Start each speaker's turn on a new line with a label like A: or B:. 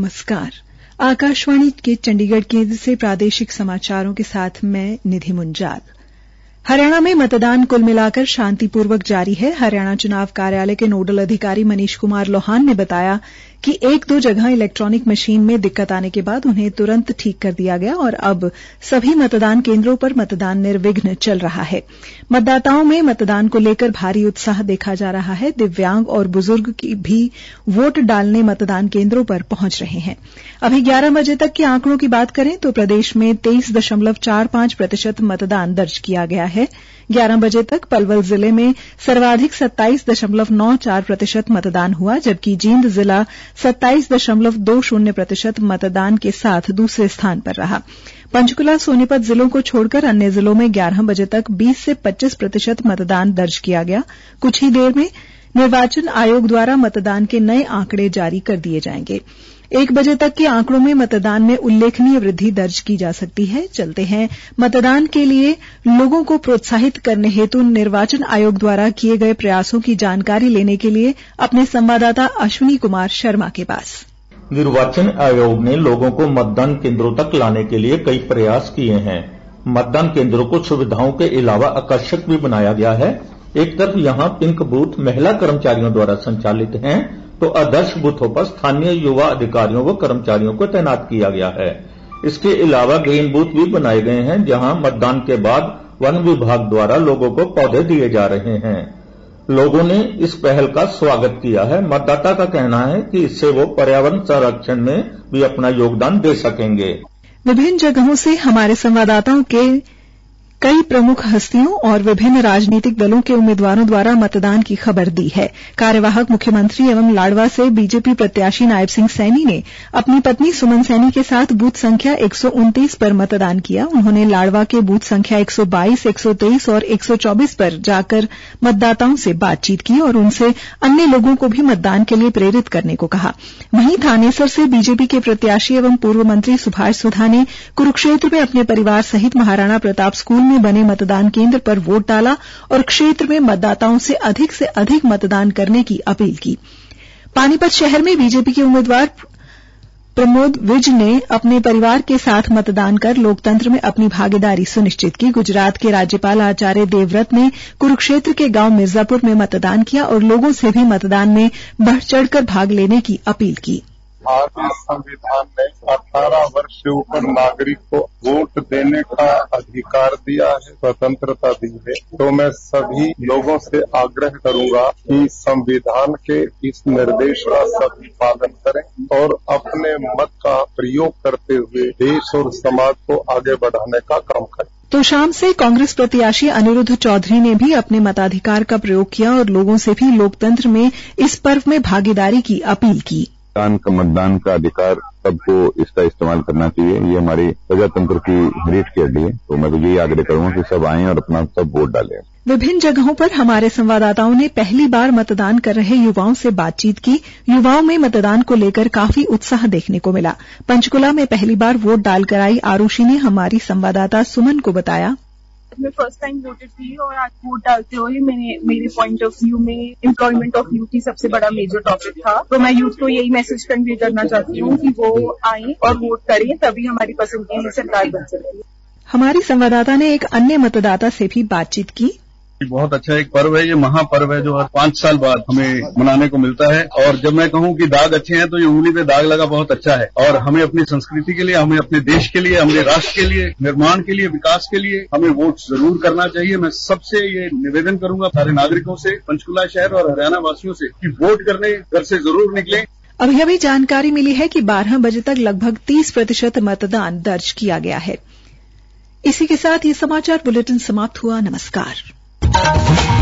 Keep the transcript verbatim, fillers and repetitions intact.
A: नमस्कार। आकाशवाणी के चंडीगढ़ केंद्र से प्रादेशिक समाचारों के साथ मैं निधि मुंजाल। हरियाणा में मतदान कुल मिलाकर शांतिपूर्वक जारी है। हरियाणा चुनाव कार्यालय के नोडल अधिकारी मनीष कुमार लोहान ने बताया कि एक दो जगह इलेक्ट्रॉनिक मशीन में दिक्कत आने के बाद उन्हें तुरंत ठीक कर दिया गया और अब सभी मतदान केंद्रों पर मतदान निर्विघ्न चल रहा है। मतदाताओं में मतदान को लेकर भारी उत्साह देखा जा रहा है। दिव्यांग और बुजुर्ग भी वोट डालने मतदान केंद्रों पर पहुंच रहे हैं। अभी ग्यारह बजे तक के आंकड़ों की बात करें तो प्रदेश में तेईस दशमलव चार पांच प्रतिशत मतदान दर्ज किया गया है। ग्यारह बजे तक पलवल जिले में सर्वाधिक सत्ताईस दशमलव नौ चार प्रतिशत मतदान हुआ, जबकि जींद जिला सत्ताईस दशमलव दो शून्य प्रतिशत मतदान के साथ दूसरे स्थान पर रहा। पंचकुला सोनीपत जिलों को छोड़कर अन्य जिलों में ग्यारह बजे तक बीस से पच्चीस प्रतिशत मतदान दर्ज किया गया। कुछ ही देर में निर्वाचन आयोग द्वारा मतदान के नए आंकड़े जारी कर दिए जाएंगे। एक बजे तक के आंकड़ों में मतदान में उल्लेखनीय वृद्धि दर्ज की जा सकती है। चलते हैं मतदान के लिए लोगों को प्रोत्साहित करने हेतु निर्वाचन आयोग द्वारा किए गए प्रयासों की जानकारी लेने के लिए अपने संवाददाता अश्विनी कुमार शर्मा के पास।
B: निर्वाचन आयोग ने लोगों को मतदान केंद्रों तक लाने के लिए कई प्रयास किए हैं। मतदान केंद्रों को सुविधाओं के अलावा आकर्षक भी बनाया गया है। एक तरफ यहां पिंक बूथ महिला कर्मचारियों द्वारा संचालित हैं, तो आदर्श बूथों पर स्थानीय युवा अधिकारियों व कर्मचारियों को तैनात किया गया है। इसके अलावा ग्रीन बूथ भी बनाए गए हैं, जहां मतदान के बाद वन विभाग द्वारा लोगों को पौधे दिए जा रहे हैं। लोगों ने इस पहल का स्वागत किया है। मतदाता का कहना है कि इससे वो पर्यावरण संरक्षण में भी अपना योगदान दे सकेंगे।
A: विभिन्न जगहों से हमारे संवाददाताओं के कई प्रमुख हस्तियों और विभिन्न राजनीतिक दलों के उम्मीदवारों द्वारा मतदान की खबर दी है। कार्यवाहक मुख्यमंत्री एवं लाडवा से बीजेपी प्रत्याशी नायब सिंह सैनी ने अपनी पत्नी सुमन सैनी के साथ बूथ संख्या एक सौ उनतीस पर मतदान किया। उन्होंने लाडवा के बूथ संख्या एक सौ बाईस, एक सौ तेईस और एक सौ चौबीस पर जाकर मतदाताओं से बातचीत की और उनसे अन्य लोगों को भी मतदान के लिए प्रेरित करने को कहा। वहीं थानेसर से बीजेपी के प्रत्याशी एवं पूर्व मंत्री सुभाष सुधा ने कुरुक्षेत्र में अपने परिवार सहित महाराणा प्रताप स्कूल में बने मतदान केंद्र पर वोट डाला और क्षेत्र में मतदाताओं से अधिक से अधिक मतदान करने की अपील की। पानीपत शहर में बीजेपी के उम्मीदवार प्रमोद विज ने अपने परिवार के साथ मतदान कर लोकतंत्र में अपनी भागीदारी सुनिश्चित की। गुजरात के राज्यपाल आचार्य देवव्रत ने कुरुक्षेत्र के गांव मिर्जापुर में मतदान किया और लोगों से भी मतदान में बढ़ चढ़कर भाग लेने की अपील की।
C: भारतीय संविधान ने अठारह वर्ष से ऊपर नागरिक को वोट देने का अधिकार दिया है, स्वतंत्रता दी है। तो मैं सभी लोगों से आग्रह करूंगा कि संविधान के इस निर्देश का सभी पालन करें और अपने मत का प्रयोग करते हुए देश और समाज को आगे बढ़ाने का काम करें।
A: तो शाम से कांग्रेस प्रत्याशी अनिरुद्ध चौधरी ने भी अपने मताधिकार का प्रयोग किया और लोगों से भी लोकतंत्र में इस पर्व में भागीदारी की अपील की।
D: मतदान का मतदान का अधिकार सबको इसका इस्तेमाल करना चाहिए। ये हमारी प्रजातंत्र की रीढ़ की हड्डी है। तो मैं तो यही आग्रह करूंगा कि सब आएं और अपना सब वोट डालें।
A: विभिन्न जगहों पर हमारे संवाददाताओं ने पहली बार मतदान कर रहे युवाओं से बातचीत की। युवाओं में मतदान को लेकर काफी उत्साह देखने को मिला। पंचकुला में पहली बार वोट डालकर आई आरुषि ने हमारी संवाददाता सुमन को बताया,
E: मैं फर्स्ट टाइम वोटर थी और आज वोट डालते हुए मैंने मेरे पॉइंट ऑफ व्यू में एम्प्लॉयमेंट ऑफ यूथ ही सबसे बड़ा मेजर टॉपिक था। तो मैं यूथ को यही मैसेज कन्वे करना चाहती हूँ कि वो आए और वोट करें, तभी हमारी पसंद की सरकार बन सकती है।
A: हमारी संवाददाता ने एक अन्य मतदाता से भी बातचीत की।
F: बहुत अच्छा एक पर्व है, ये महापर्व है जो हर पांच साल बाद हमें मनाने को मिलता है। और जब मैं कहूँ कि दाग अच्छे हैं तो ये उंगली पे दाग लगा बहुत अच्छा है। और हमें अपनी संस्कृति के लिए, हमें अपने देश के लिए, हमारे राष्ट्र के लिए, निर्माण के लिए, विकास के लिए हमें वोट जरूर करना चाहिए। मैं सबसे ये निवेदन करूंगा सारे नागरिकों से, पंचकुला शहर और हरियाणा वासियों से, कि वोट करने घर से जरूर निकलें।
A: अभी अभी जानकारी मिली है कि बारह बजे तक लगभग तीस प्रतिशत मतदान दर्ज किया गया है। इसी के साथ ये समाचार बुलेटिन समाप्त हुआ। नमस्कार।